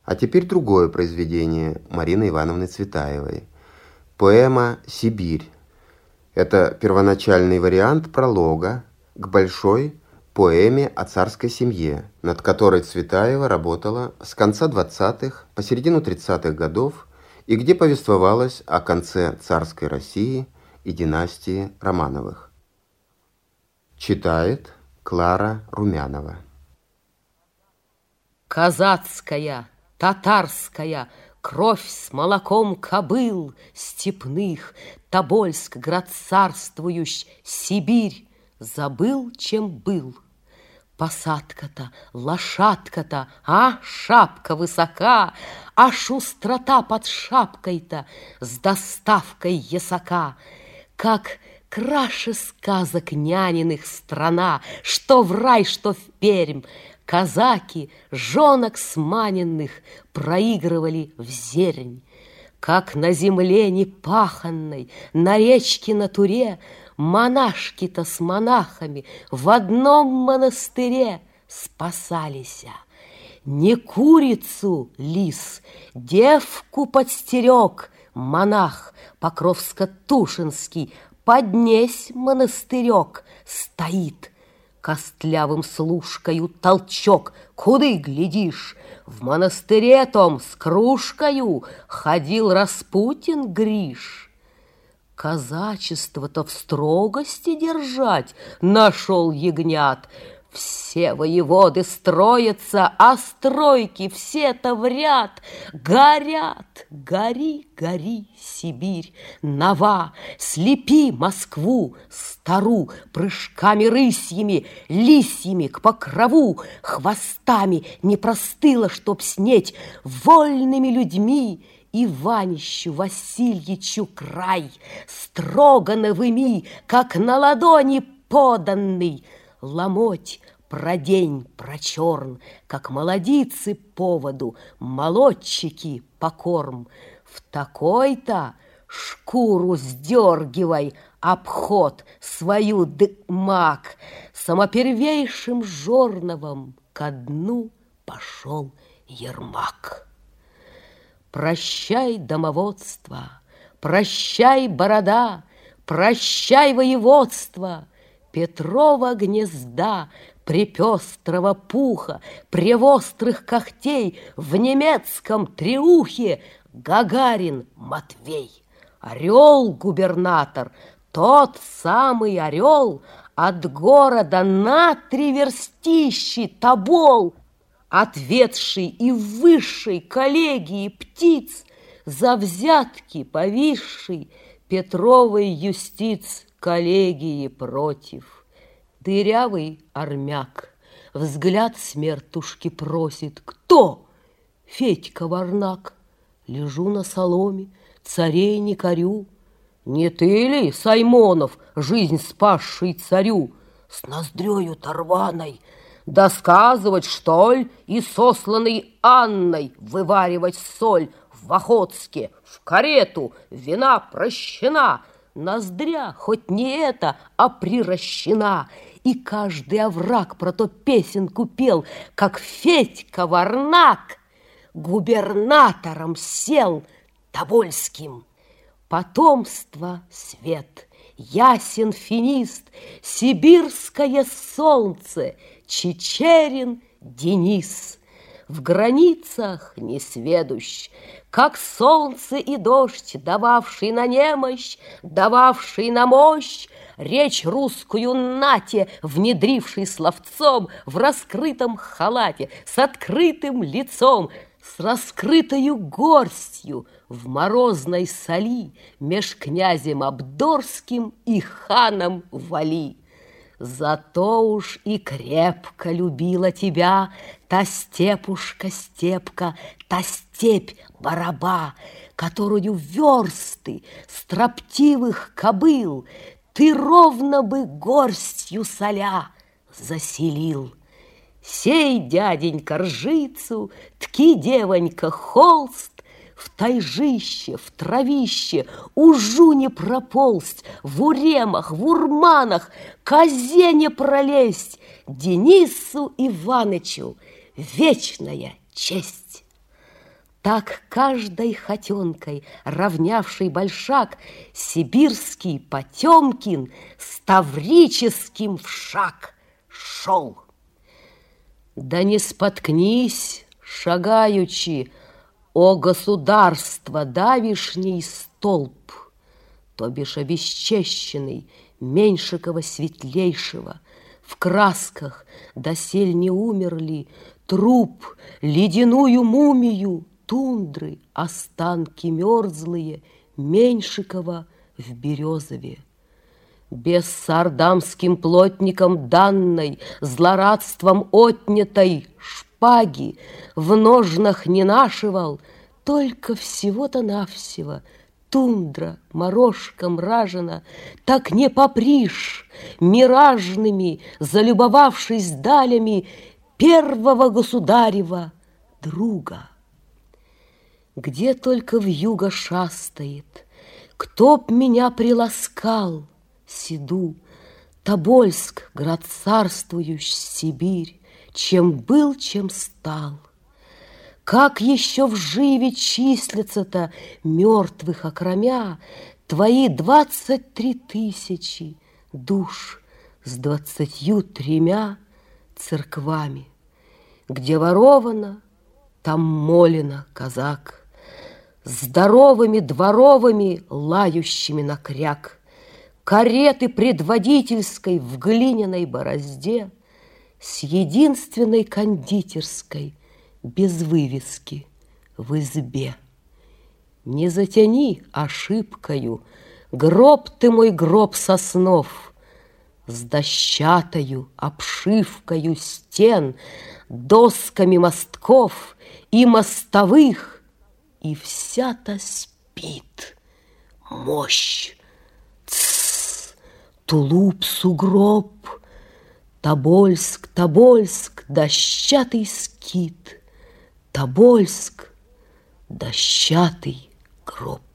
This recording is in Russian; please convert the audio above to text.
А теперь другое произведение Марины Ивановны Цветаевой. Поэма «Сибирь». Это первоначальный вариант пролога к большой поэме о царской семье, над которой Цветаева работала с конца 20-х по середину 30-х годов и где повествовалось о конце царской России и династии Романовых. Читает Клара Румянова. Казацкая, татарская кровь с молоком кобыл степных, Тобольск, град царствующ, Сибирь, забыл, чем был. Посадка-то, лошадка-то, а шапка высока, а шустрота под шапкой-то с доставкой ясака. Как краше сказок няниных страна, что в рай, что в Пермь, казаки жонок сманенных проигрывали в зернь. Как на земле непаханной, на речке на Туре, монашки-то с монахами в одном монастыре спасались. Не курицу лис, девку подстерег монах Покровско-Тушинский, поднесь монастырек, стоит костлявым служкою толчок. Куды глядишь? В монастыре том с кружкою ходил Распутин Гриш. Казачество-то в строгости держать нашел ягнят. Все воеводы строятся, а стройки все-то в ряд. Горят, гори, гори, Сибирь, нова, слепи Москву стару прыжками рысьими, лисьими к покрову, хвостами не простыла, чтоб снеть вольными людьми. Иванищу Васильичу край, строгановыми, как на ладони поданный, ломоть про день, про черн, как молодицы по воду, молодчики по корм. В такой-то шкуру сдергивай, обход свою дымак, самопервейшим жорновом ко дну пошел Ермак. Прощай, домоводство, прощай, борода, прощай, воеводство, Петрова гнезда, припестрого пуха, превострых когтей, в немецком треухе Гагарин Матвей. Орел-губернатор, тот самый орел, от города на 3 верстищи Тобол, ответший и высшей коллегии птиц, за взятки повисший Петровой юстиц коллегии против. Дырявый армяк взгляд смертушки просит. Кто? Федька Варнак. Лежу на соломе, царей не корю. Не ты ли, Саймонов, жизнь спасший царю, с ноздрею-то рваной досказывать, что ли, и сосланной Анной вываривать соль в Охотске, в карету, вина прощена, ноздря хоть не это, а приращена, и каждый овраг про то песенку пел, как Федька Варнак губернатором сел тобольским. Потомство свет, ясен финист, сибирское солнце, Чичерин Денис. В границах несведущ, как солнце и дождь, дававший на немощь, дававший на мощь, речь русскую нате, внедривший словцом в раскрытом халате, с открытым лицом, с раскрытою горстью в морозной соли меж князем Абдорским и ханом Вали. Зато уж и крепко любила тебя та степушка-степка, та степь-бараба, которую версты строптивых кобыл ты ровно бы горстью соля заселил. Сей, дяденька, ржицу, тки, девонька, холст, в тайжище, в травище, ужу не проползть, в уремах, в урманах, козе не пролезть, Денису Иванычу вечная честь. Так каждой хотенкой, равнявший большак, сибирский Потемкин с таврическим в шаг шел. Да не споткнись, шагаючи, о государство давишний столб, то бишь обесчещенный Меньшикова светлейшего, в красках досель не умерли, труп, ледяную мумию, тундры, останки мерзлые Меньшикова в Березове. Бессардамским плотникам данной, злорадством отнятой шпаги в ножнах не нашивал, только всего-то навсего тундра, морожка мражина, так не попришь миражными, залюбовавшись далями первого государева друга. Где только вьюга шастает, кто б меня приласкал, седу, Тобольск, град царствующий, Сибирь, чем был, чем стал. Как еще в живе числятся-то мертвых окромя твои 23 тысячи душ с 23 церквами, где воровано, там молено, казак, здоровыми дворовыми, лающими на кряк, кареты предводительской в глиняной борозде с единственной кондитерской без вывески в избе. Не затяни ошибкою гроб ты мой, гроб соснов, с дощатою обшивкою стен, досками мостков и мостовых, и вся-то спит мощь. Тссс, тулуп, сугроб, Тобольск, Тобольск, дощатый скит, Тобольск, дощатый гроб.